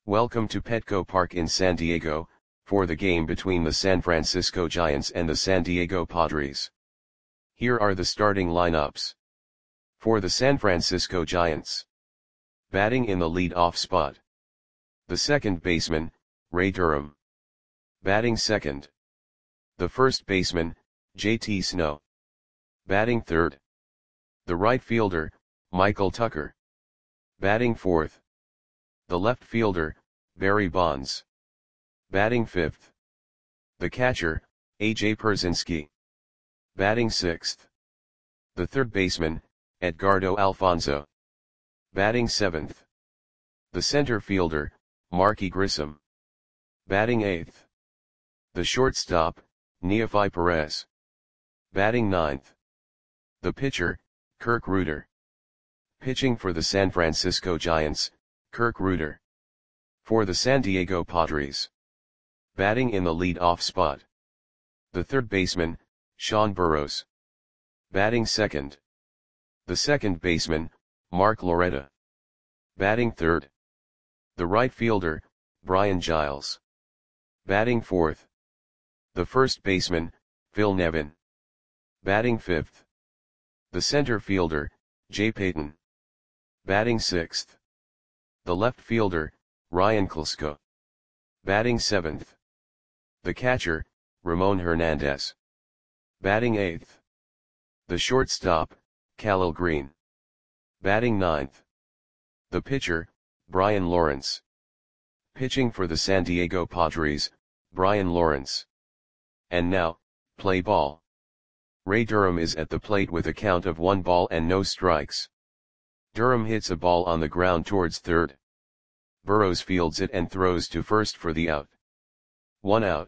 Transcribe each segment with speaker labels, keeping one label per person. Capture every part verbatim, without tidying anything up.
Speaker 1: Welcome to Petco Park in San Diego, for the game between the San Francisco Giants and the San Diego Padres. Here are the starting lineups. For the San Francisco Giants. Batting in the lead-off spot. The second baseman, Ray Durham. Batting second. The first baseman, J T Snow. Batting third. The right fielder, Michael Tucker. Batting fourth. The left fielder, Barry Bonds. Batting fifth. The catcher, A J Pierzynski. Batting sixth. The third baseman, Edgardo Alfonzo. Batting seventh. The center fielder, Marky Grissom. Batting eighth. The shortstop, Neefi Perez. Batting ninth. The pitcher, Kirk Rueter. Pitching for the San Francisco Giants, Kirk Rueter. For the San Diego Padres. Batting in the lead-off spot. The third baseman, Sean Burroughs. Batting second. The second baseman, Mark Loretta. Batting third. The right fielder, Brian Giles. Batting fourth. The first baseman, Phil Nevin. Batting fifth. The center fielder, Jay Payton. Batting sixth. The left fielder, Ryan Klesko. Batting seventh. The catcher, Ramon Hernandez. Batting eighth. The shortstop, Khalil Green. Batting ninth. The pitcher, Brian Lawrence. Pitching for the San Diego Padres, Brian Lawrence. And now, play ball. Ray Durham is at the plate with a count of one ball and no strikes. Durham hits a ball on the ground towards third. Burroughs fields it and throws to first for the out. One out.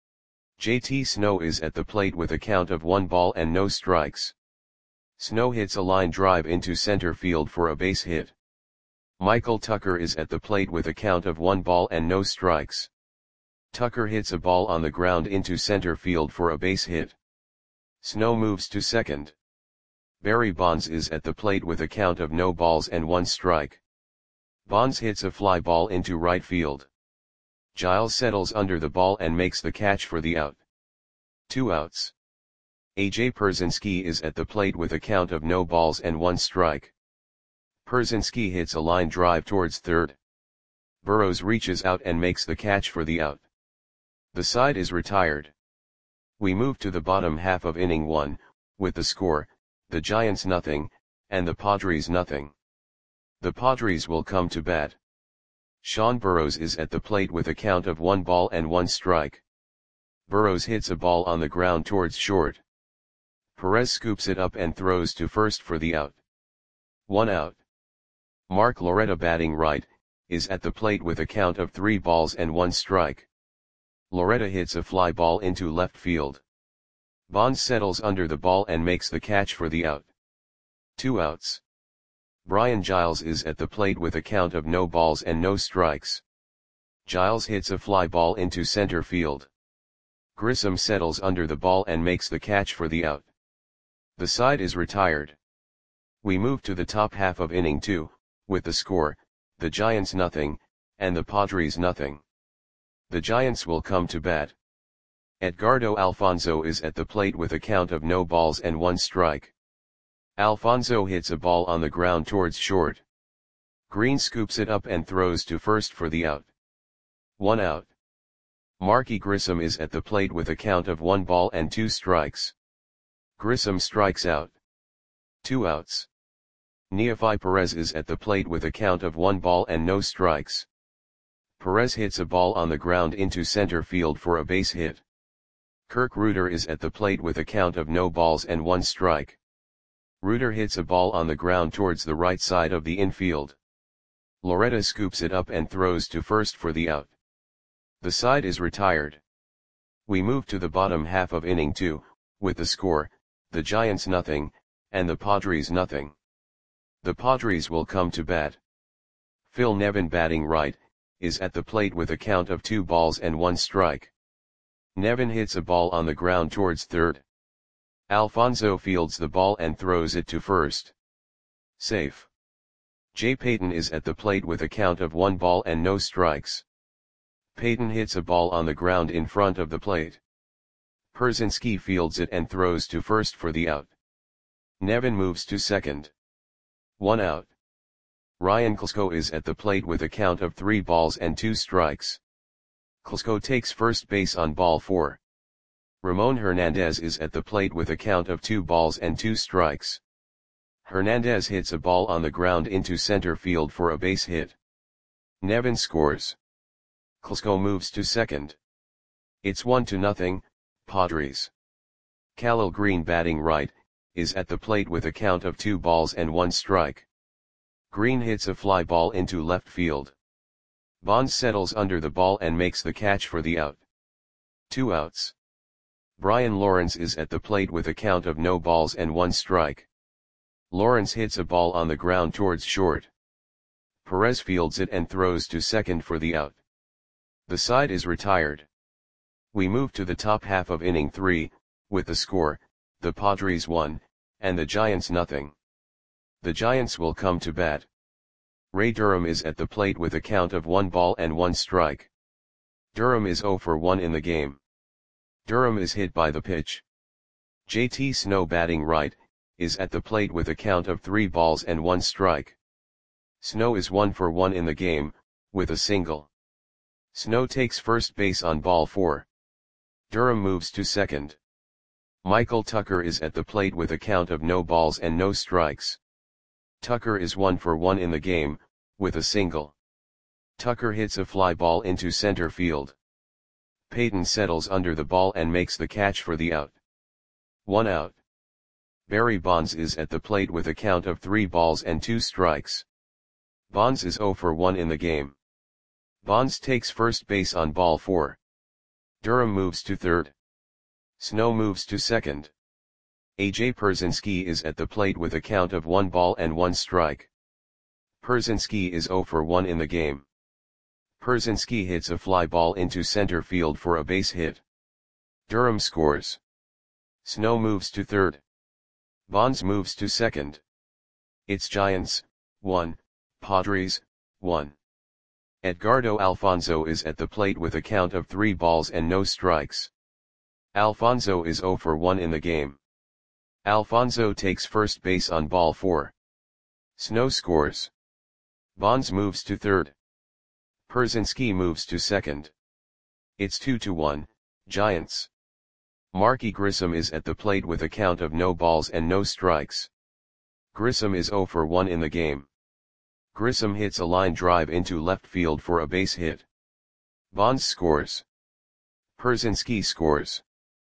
Speaker 1: J T Snow is at the plate with a count of one ball and no strikes. Snow hits a line drive into center field for a base hit. Michael Tucker is at the plate with a count of one ball and no strikes. Tucker hits a ball on the ground into center field for a base hit. Snow moves to second. Barry Bonds is at the plate with a count of no balls and one strike. Bonds hits a fly ball into right field. Giles settles under the ball and makes the catch for the out. Two outs. A J Pierzynski is at the plate with a count of no balls and one strike. Pierzynski hits a line drive towards third. Burroughs reaches out and makes the catch for the out. The side is retired. We move to the bottom half of inning one, with the score, the Giants nothing, and the Padres nothing. The Padres will come to bat. Sean Burroughs is at the plate with a count of one ball and one strike. Burroughs hits a ball on the ground towards short. Perez scoops it up and throws to first for the out. One out. Mark Loretta batting right, is at the plate with a count of three balls and one strike. Loretta hits a fly ball into left field. Bonds settles under the ball and makes the catch for the out. Two outs. Brian Giles is at the plate with a count of no balls and no strikes. Giles hits a fly ball into center field. Grissom settles under the ball and makes the catch for the out. The side is retired. We move to the top half of inning two, with the score, the Giants nothing, and the Padres nothing. The Giants will come to bat. Edgardo Alfonzo is at the plate with a count of no balls and one strike. Alfonzo hits a ball on the ground towards short. Green scoops it up and throws to first for the out. One out. Marky Grissom is at the plate with a count of one ball and two strikes. Grissom strikes out. Two outs. Neefi Perez is at the plate with a count of one ball and no strikes. Perez hits a ball on the ground into center field for a base hit. Kirk Rueter is at the plate with a count of no balls and one strike. Rueter hits a ball on the ground towards the right side of the infield. Loretta scoops it up and throws to first for the out. The side is retired. We move to the bottom half of inning two, with the score, the Giants nothing, and the Padres nothing. The Padres will come to bat. Phil Nevin batting right, is at the plate with a count of two balls and one strike. Nevin hits a ball on the ground towards third. Alfonzo fields the ball and throws it to first. Safe. Jay Payton is at the plate with a count of one ball and no strikes. Payton hits a ball on the ground in front of the plate. Pierzynski fields it and throws to first for the out. Nevin moves to second. One out. Ryan Klesko is at the plate with a count of three balls and two strikes. Klesko takes first base on ball four. Ramon Hernandez is at the plate with a count of two balls and two strikes. Hernandez hits a ball on the ground into center field for a base hit. Nevin scores. Klesko moves to second. It's one to nothing, Padres. Khalil Greene, batting right, is at the plate with a count of two balls and one strike. Greene hits a fly ball into left field. Bonds settles under the ball and makes the catch for the out. Two outs. Brian Lawrence is at the plate with a count of no balls and one strike. Lawrence hits a ball on the ground towards short. Perez fields it and throws to second for the out. The side is retired. We move to the top half of inning three, with the score, the Padres one, and the Giants nothing. The Giants will come to bat. Ray Durham is at the plate with a count of one ball and one strike. Durham is zero for one in the game. Durham is hit by the pitch. J T Snow, batting right, is at the plate with a count of three balls and one strike. Snow is one for one in the game, with a single. Snow takes first base on ball four. Durham moves to second. Michael Tucker is at the plate with a count of no balls and no strikes. Tucker is one for one in the game, with a single. Tucker hits a fly ball into center field. Payton settles under the ball and makes the catch for the out. One out. Barry Bonds is at the plate with a count of three balls and two strikes. Bonds is zero for one in the game. Bonds takes first base on ball four. Durham moves to third. Snow moves to second. A J Pierzynski is at the plate with a count of one ball and one strike. Pierzynski is zero for one in the game. Pierzynski hits a fly ball into center field for a base hit. Durham scores. Snow moves to third. Bonds moves to second. It's Giants, one, Padres, one. Edgardo Alfonzo is at the plate with a count of three balls and no strikes. Alfonzo is zero for one in the game. Alfonzo takes first base on ball four. Snow scores. Bonds moves to third. Pierzynski moves to second. It's two to one, Giants. Marky Grissom is at the plate with a count of no balls and no strikes. Grissom is zero for one in the game. Grissom hits a line drive into left field for a base hit. Bonds scores. Pierzynski scores.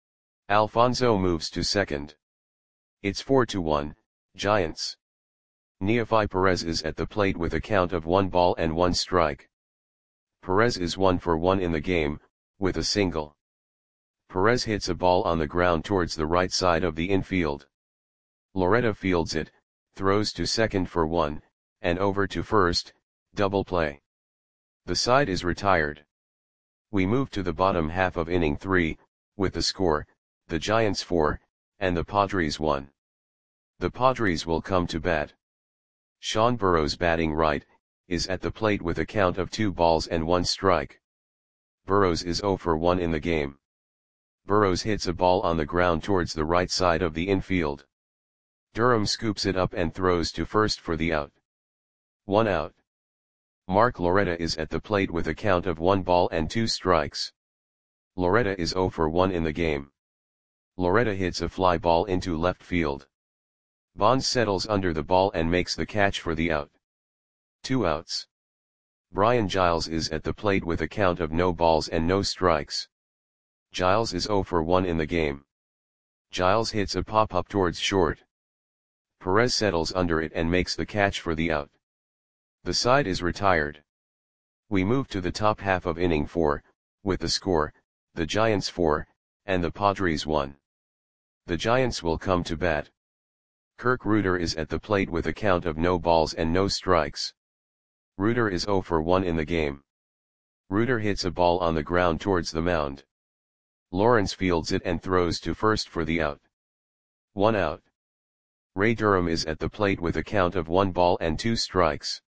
Speaker 1: Alfonzo moves to second. It's four to one, Giants. Neofi Perez is at the plate with a count of one ball and one strike. Perez is one for one in the game, with a single. Perez hits a ball on the ground towards the right side of the infield. Loretta fields it, throws to second for one, and over to first, double play. The side is retired. We move to the bottom half of inning three, with the score, the Giants four, and the Padres one. The Padres will come to bat. Sean Burrows, batting right, is at the plate with a count of two balls and one strike. Burrows is zero for one in the game. Burrows hits a ball on the ground towards the right side of the infield. Durham scoops it up and throws to first for the out. One out. Mark Loretta is at the plate with a count of one ball and two strikes. Loretta is zero for one in the game. Loretta hits a fly ball into left field. Bonds settles under the ball and makes the catch for the out. Two outs. Brian Giles is at the plate with a count of no balls and no strikes. Giles is zero for one in the game. Giles hits a pop-up towards short. Perez settles under it and makes the catch for the out. The side is retired. We move to the top half of inning four, with the score, the Giants four, and the Padres one. The Giants will come to bat. Kirk Reuter is at the plate with a count of no balls and no strikes. Reuter is zero for one in the game. Reuter hits a ball on the ground towards the mound. Lawrence fields it and throws to first for the out. One out. Ray Durham is at the plate with a count of one ball and two strikes.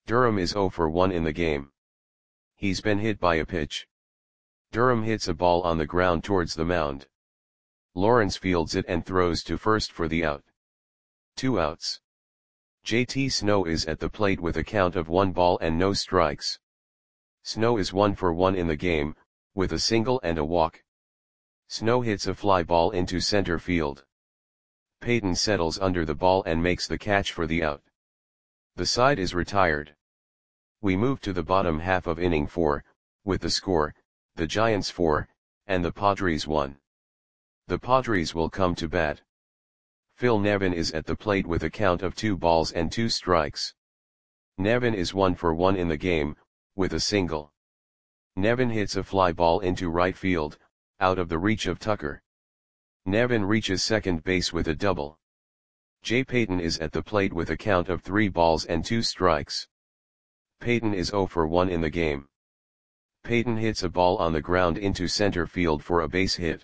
Speaker 1: Durham is zero for one in the game. He's been hit by a pitch. Durham hits a ball on the ground towards the mound. Lawrence fields it and throws to first for the out. Two outs. J T Snow is at the plate with a count of one ball and no strikes. Snow is one for one in the game, with a single and a walk. Snow hits a fly ball into center field. Peyton settles under the ball and makes the catch for the out. The side is retired. We move to the bottom half of inning four, with the score, the Giants four, and the Padres one. The Padres will come to bat. Phil Nevin is at the plate with a count of two balls and two strikes. Nevin is one for one in the game, with a single. Nevin hits a fly ball into right field, out of the reach of Tucker. Nevin reaches second base with a double. Jay Payton is at the plate with a count of three balls and two strikes. Payton is zero for one in the game. Payton hits a ball on the ground into center field for a base hit.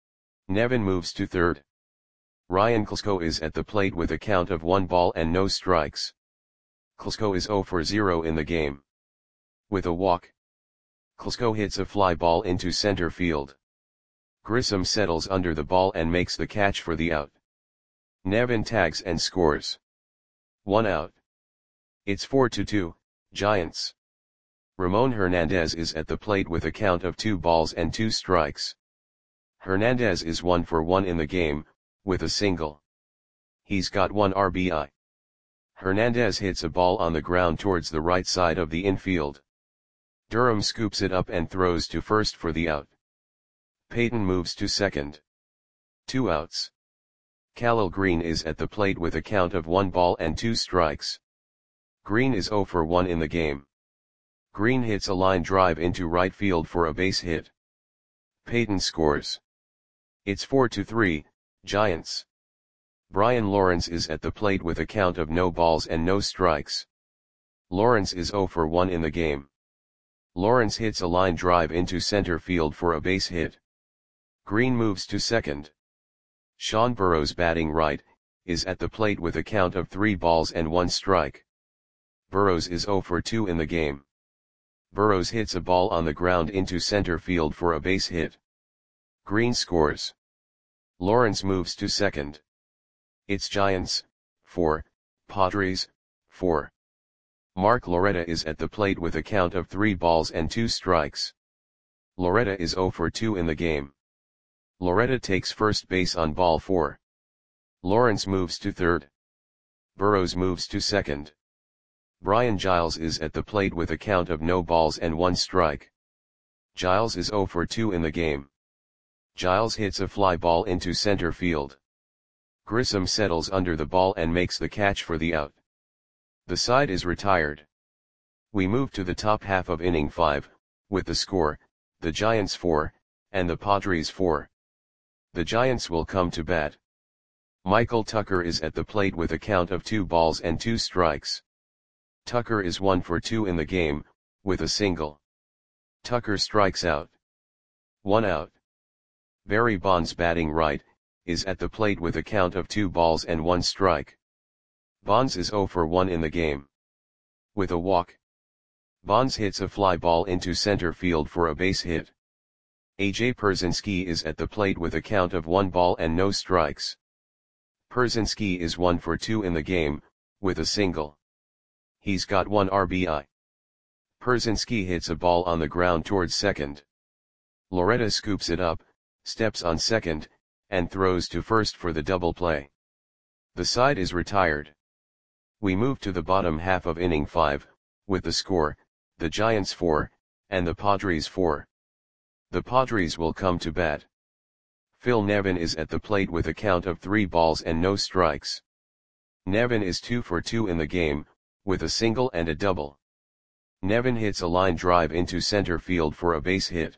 Speaker 1: Nevin moves to third. Ryan Klesko is at the plate with a count of one ball and no strikes. Klesko is zero for zero in the game. With a walk, Klesko hits a fly ball into center field. Grissom settles under the ball and makes the catch for the out. Nevin tags and scores. One out. It's four to two, Giants. Ramon Hernandez is at the plate with a count of two balls and two strikes. Hernandez is one for one in the game, with a single. He's got one R B I. Hernandez hits a ball on the ground towards the right side of the infield. Durham scoops it up and throws to first for the out. Payton moves to second. Two outs. Khalil Green is at the plate with a count of one ball and two strikes. Green is zero for one in the game. Green hits a line drive into right field for a base hit. Payton scores. It's four to three, Giants. Brian Lawrence is at the plate with a count of no balls and no strikes. Lawrence is zero for one in the game. Lawrence hits a line drive into center field for a base hit. Green moves to second. Sean Burrows, batting right, is at the plate with a count of three balls and one strike. Burrows is zero for two in the game. Burrows hits a ball on the ground into center field for a base hit. Green scores. Lawrence moves to second. It's Giants, four, Padres, four. Mark Loretta is at the plate with a count of three balls and two strikes. Loretta is zero for two in the game. Loretta takes first base on ball four. Lawrence moves to third. Burrows moves to second. Brian Giles is at the plate with a count of no balls and one strike. Giles is zero for two in the game. Giles hits a fly ball into center field. Grissom settles under the ball and makes the catch for the out. The side is retired. We move to the top half of inning five, with the score, the Giants four, and the Padres four. The Giants will come to bat. Michael Tucker is at the plate with a count of two balls and two strikes. Tucker is one for two in the game, with a single. Tucker strikes out. One out. Barry Bonds, batting right, is at the plate with a count of two balls and one strike. Bonds is zero for one in the game. With a walk, Bonds hits a fly ball into center field for a base hit. A J Pierzynski is at the plate with a count of one ball and no strikes. Pierzynski is one for two in the game, with a single. He's got one R B I. Pierzynski hits a ball on the ground towards second. Loretta scoops it up, steps on second, and throws to first for the double play. The side is retired. We move to the bottom half of inning five, with the score, the Giants four, and the Padres four. The Padres will come to bat. Phil Nevin is at the plate with a count of three balls and no strikes. Nevin is two for two in the game, with a single and a double. Nevin hits a line drive into center field for a base hit.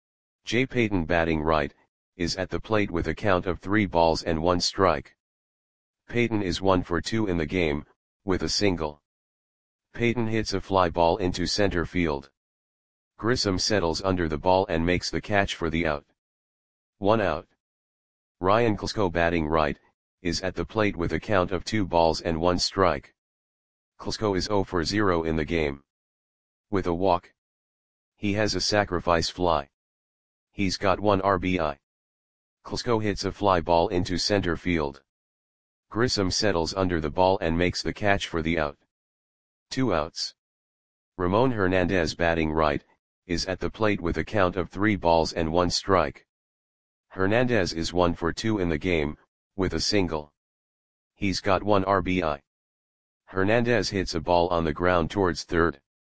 Speaker 1: Jay Payton, batting right, is at the plate with a count of three balls and one strike. Payton is one for two in the game, with a single. Payton hits a fly ball into center field. Grissom settles under the ball and makes the catch for the out. One out. Ryan Klesko, batting right, is at the plate with a count of two balls and one strike. Klesko is zero for zero in the game. With a walk. He has a sacrifice fly. He's got one R B I. Klesko hits a fly ball into center field. Grissom settles under the ball and makes the catch for the out. Two outs. Ramon Hernandez, batting right, is at the plate with a count of three balls and one strike. Hernandez is one for two in the game, with a single. He's got one R B I. Hernandez hits a ball on the ground towards third.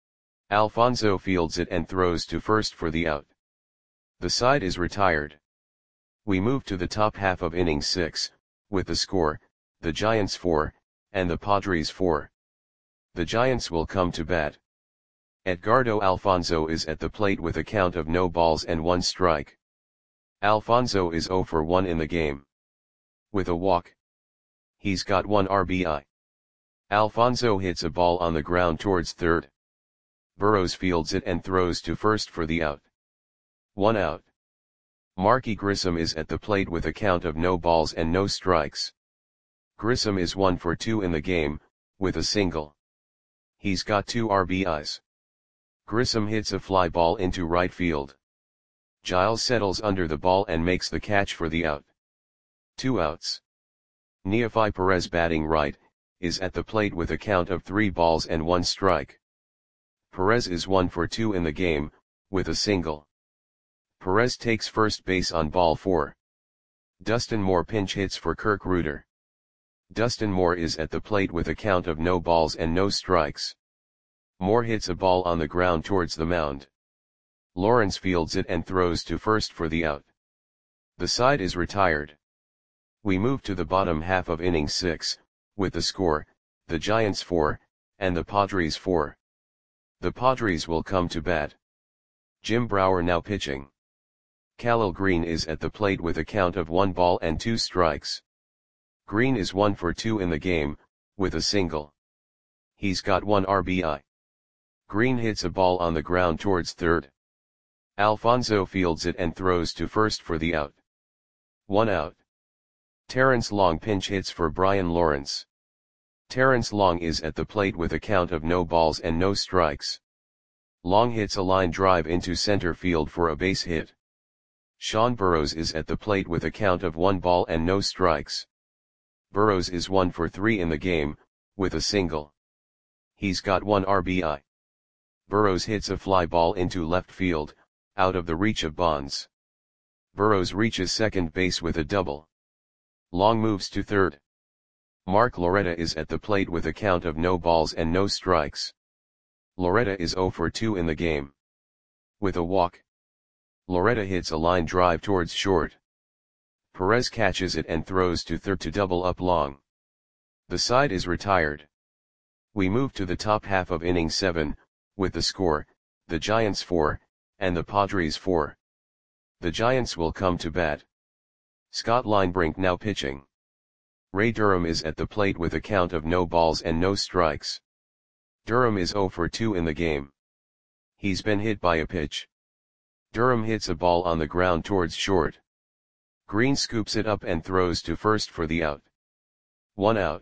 Speaker 1: Alfonso fields it and throws to first for the out. The side is retired. We move to the top half of inning six, with the score, the Giants four, and the Padres four. The Giants will come to bat. Edgardo Alfonso is at the plate with a count of no balls and one strike. Alfonso is zero for one in the game. With a walk. He's got one R B I. Alfonso hits a ball on the ground towards third. Burrows fields it and throws to first for the out. One out. Marky Grissom is at the plate with a count of no balls and no strikes. Grissom is one for two in the game, with a single. He's got two R B Is. Grissom hits a fly ball into right field. Giles settles under the ball and makes the catch for the out. Two outs. Neofi Perez, batting right, is at the plate with a count of three balls and one strike. Perez is one for two in the game, with a single. Perez takes first base on ball four. Dustin Moore pinch hits for Kirk Reuter. Dustin Moore is at the plate with a count of no balls and no strikes. Moore hits a ball on the ground towards the mound. Lawrence fields it and throws to first for the out. The side is retired. We move to the bottom half of inning six, with the score, the Giants four, and the Padres four. The Padres will come to bat. Jim Brower now pitching. Khalil Green is at the plate with a count of one ball and two strikes. Green is one for two in the game, with a single. He's got one R B I. Green hits a ball on the ground towards third. Alfonso fields it and throws to first for the out. One out. Terrence Long pinch hits for Brian Lawrence. Terrence Long is at the plate with a count of no balls and no strikes. Long hits a line drive into center field for a base hit. Sean Burrows is at the plate with a count of one ball and no strikes. Burrows is one for three in the game, with a single. He's got one R B I. Burrows hits a fly ball into left field, out of the reach of Bonds. Burrows reaches second base with a double. Long moves to third. Mark Loretta is at the plate with a count of no balls and no strikes. Loretta is zero for two in the game. With a walk. Loretta hits a line drive towards short. Perez catches it and throws to third to double up Long. The side is retired. We move to the top half of inning seven, with the score, the Giants four, and the Padres four. The Giants will come to bat. Scott Linebrink now pitching. Ray Durham is at the plate with a count of no balls and no strikes. Durham is zero for two in the game. He's been hit by a pitch. Durham hits a ball on the ground towards short. Green scoops it up and throws to first for the out. One out.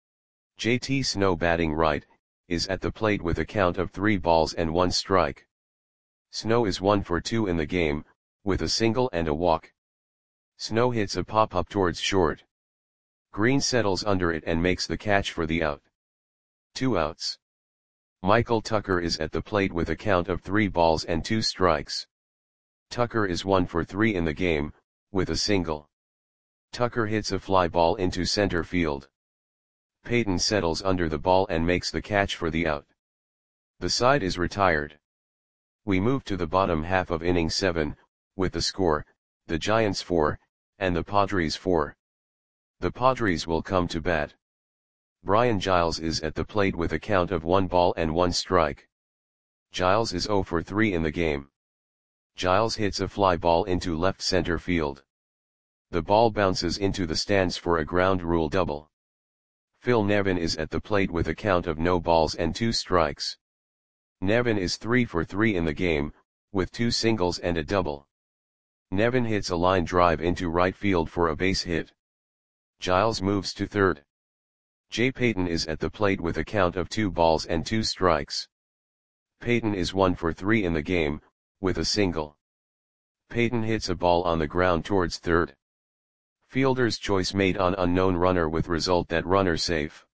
Speaker 1: J T Snow, batting right, is at the plate with a count of three balls and one strike. Snow is one for two in the game, with a single and a walk. Snow hits a pop-up towards short. Green settles under it and makes the catch for the out. Two outs. Michael Tucker is at the plate with a count of three balls and two strikes. Tucker is one for three in the game, with a single. Tucker hits a fly ball into center field. Peyton settles under the ball and makes the catch for the out. The side is retired. We move to the bottom half of inning seven, with the score, the Giants four, and the Padres four. The Padres will come to bat. Brian Giles is at the plate with a count of one ball and one strike. Giles is zero for three in the game. Giles hits a fly ball into left center field. The ball bounces into the stands for a ground rule double. Phil Nevin is at the plate with a count of no balls and two strikes. Nevin is three for three in the game, with two singles and a double. Nevin hits a line drive into right field for a base hit. Giles moves to third. Jay Payton is at the plate with a count of two balls and two strikes. Payton is one for three in the game, with a single. Payton hits a ball on the ground towards third. Fielder's choice made on unknown runner with result that runner safe.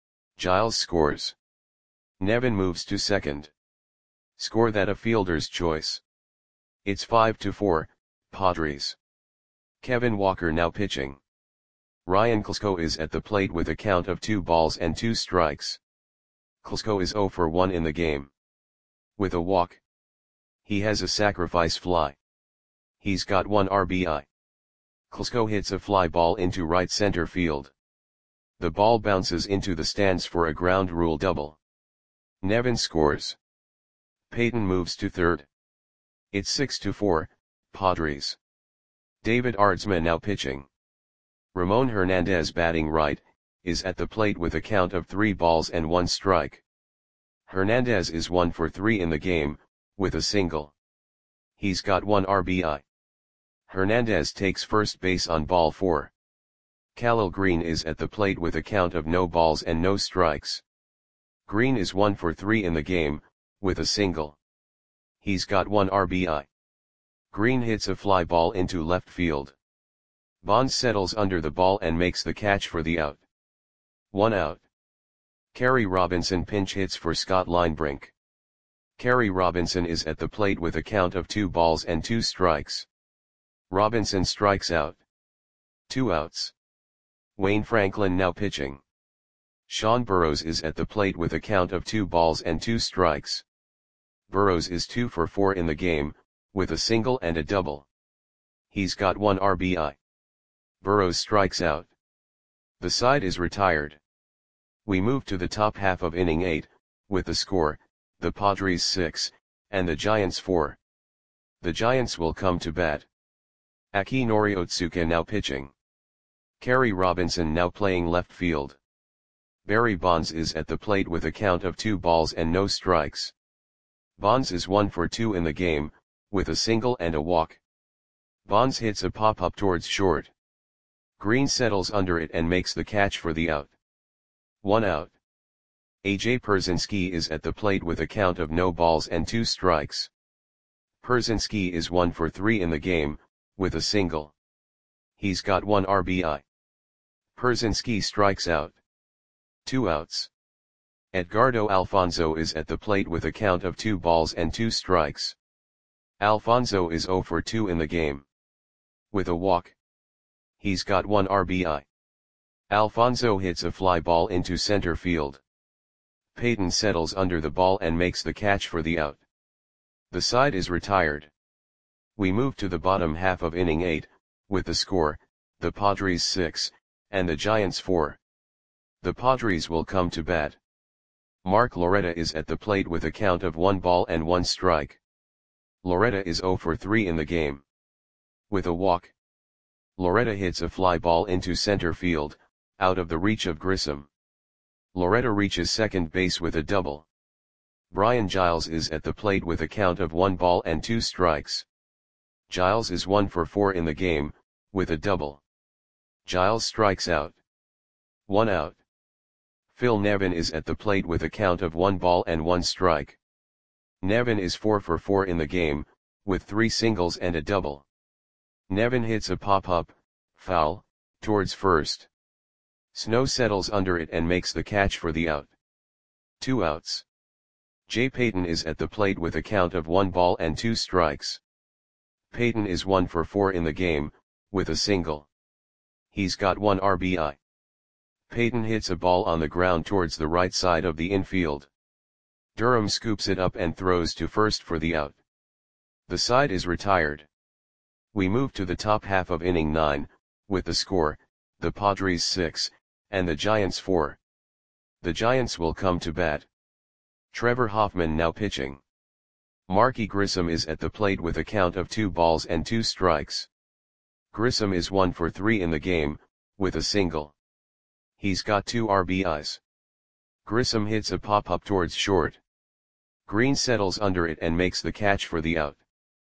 Speaker 1: Giles scores. Nevin moves to second. Score that a fielder's choice. It's five to four, Padres. Kevin Walker now pitching. Ryan Klesko is at the plate with a count of two balls and two strikes. Klesko is zero for one in the game. With a walk. He has a sacrifice fly. He's got one R B I. Klesko hits a fly ball into right center field. The ball bounces into the stands for a ground rule double. Nevin scores. Payton moves to third. It's six to four, Padres. David Aardsma now pitching. Ramon Hernandez batting right, is at the plate with a count of three balls and one strike. Hernandez is one for three in the game, with a single. He's got one R B I. Hernandez takes first base on ball four. Khalil Green is at the plate with a count of no balls and no strikes. Green is one for three in the game, with a single. He's got one R B I. Green hits a fly ball into left field. Bonds settles under the ball and makes the catch for the out. One out. Kerry Robinson pinch hits for Scott Linebrink. Kerry Robinson is at the plate with a count of two balls and two strikes. Robinson strikes out. Two outs. Wayne Franklin now pitching. Sean Burrows is at the plate with a count of two balls and two strikes. Burrows is two for four in the game, with a single and a double. He's got one R B I. Burrows strikes out. The side is retired. We move to the top half of inning eight, with the score, the Padres six, and the Giants four. The Giants will come to bat. Akinori Otsuka now pitching. Kerry Robinson now playing left field. Barry Bonds is at the plate with a count of two balls and no strikes. Bonds is one for two in the game, with a single and a walk. Bonds hits a pop-up towards short. Green settles under it and makes the catch for the out. One out. A J Pierzynski is at the plate with a count of no balls and two strikes. Pierzynski is one for three in the game, with a single. He's got one R B I. Pierzynski strikes out. Two outs. Edgardo Alfonzo is at the plate with a count of two balls and two strikes. Alfonzo is zero for two in the game. With a walk. He's got one R B I. Alfonzo hits a fly ball into center field. Payton settles under the ball and makes the catch for the out. The side is retired. We move to the bottom half of inning eight, with the score, the Padres six, and the Giants four. The Padres will come to bat. Mark Loretta is at the plate with a count of one ball and one strike. Loretta is zero for three in the game. With a walk. Loretta hits a fly ball into center field, out of the reach of Grissom. Loretta reaches second base with a double. Brian Giles is at the plate with a count of one ball and two strikes. Giles is one for four in the game, with a double. Giles strikes out. One out. Phil Nevin is at the plate with a count of one ball and one strike. Nevin is four for four in the game, with three singles and a double. Nevin hits a pop-up, foul, towards first. Snow settles under it and makes the catch for the out. Two outs. Jay Payton is at the plate with a count of one ball and two strikes. Payton is one for four in the game, with a single. He's got one R B I. Payton hits a ball on the ground towards the right side of the infield. Durham scoops it up and throws to first for the out. The side is retired. We move to the top half of inning nine, with the score, the Padres six, and the Giants four. The Giants will come to bat. Trevor Hoffman now pitching. Marky Grissom is at the plate with a count of two balls and two strikes. Grissom is one for three in the game, with a single. He's got two R B Is. Grissom hits a pop-up towards short. Green settles under it and makes the catch for the out.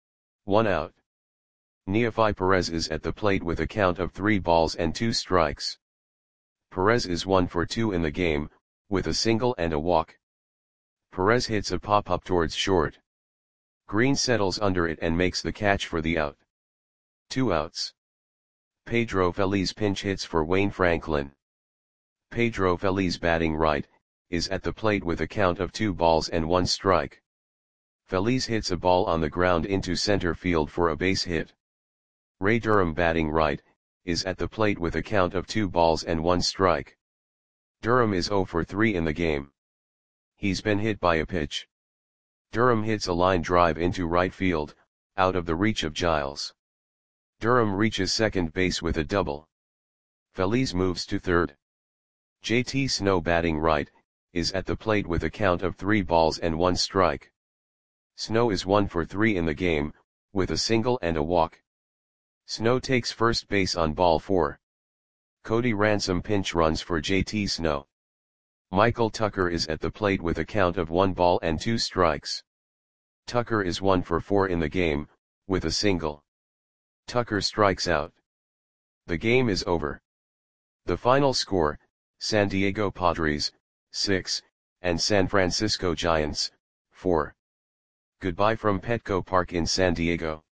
Speaker 1: One out. Neofi Perez is at the plate with a count of three balls and two strikes. Perez is one for two in the game, with a single and a walk. Perez hits a pop-up towards short. Green settles under it and makes the catch for the out. Two outs. Pedro Feliz pinch hits for Wayne Franklin. Pedro Feliz batting right, is at the plate with a count of two balls and one strike. Feliz hits a ball on the ground into center field for a base hit. Ray Durham batting right, is at the plate with a count of two balls and one strike. Durham is zero for three in the game. He's been hit by a pitch. Durham hits a line drive into right field, out of the reach of Giles. Durham reaches second base with a double. Feliz moves to third. J T Snow batting right, is at the plate with a count of three balls and one strike. Snow is one for three in the game, with a single and a walk. Snow takes first base on ball four. Cody Ransom pinch runs for J T Snow. Michael Tucker is at the plate with a count of one ball and two strikes. Tucker is one for four in the game, with a single. Tucker strikes out. The game is over. The final score, San Diego Padres, six, and San Francisco Giants, four. Goodbye from Petco Park in San Diego.